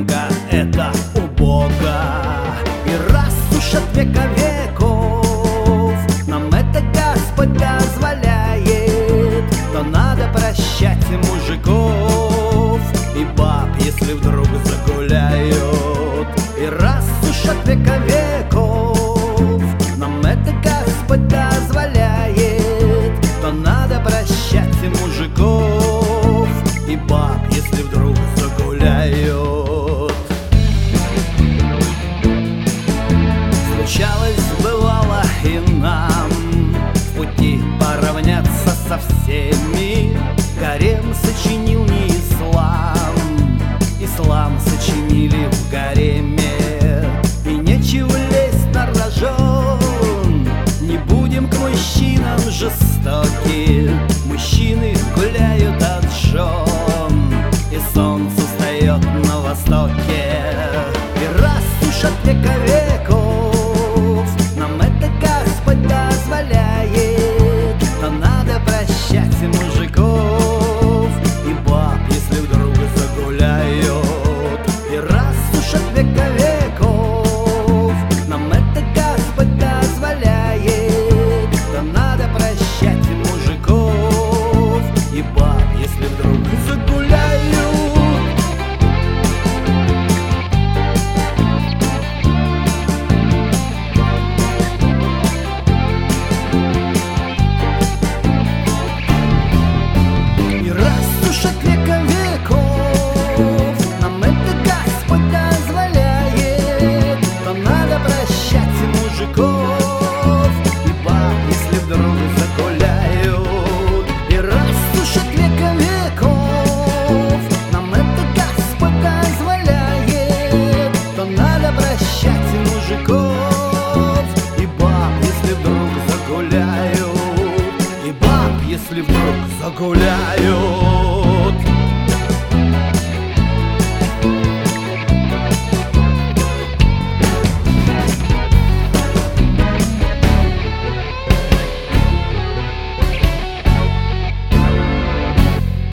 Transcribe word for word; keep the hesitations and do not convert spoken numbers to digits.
Только это убого. И раз уж от века веков нам это Господь дозволяет, то надо прощать мужиков и баб, если вдруг загуляют. И раз уж от века веков нам это Господь дозволяет, то надо прощать мужиков и баб, если вдруг загуляют. Случалось, бывало и нам в пути поравняться со всеми. Гарем сочинил не ислам, ислам сочинили в гареме. И нечего лезть на рожон, не будем к мужчинам жестоки. Мужчины гуляют от жен, и солнце встает на востоке. И раз уж от века веков нам это Господь дозволяет, то надо прощать мужиков и баб, если вдруг загуляют. И раз уж от века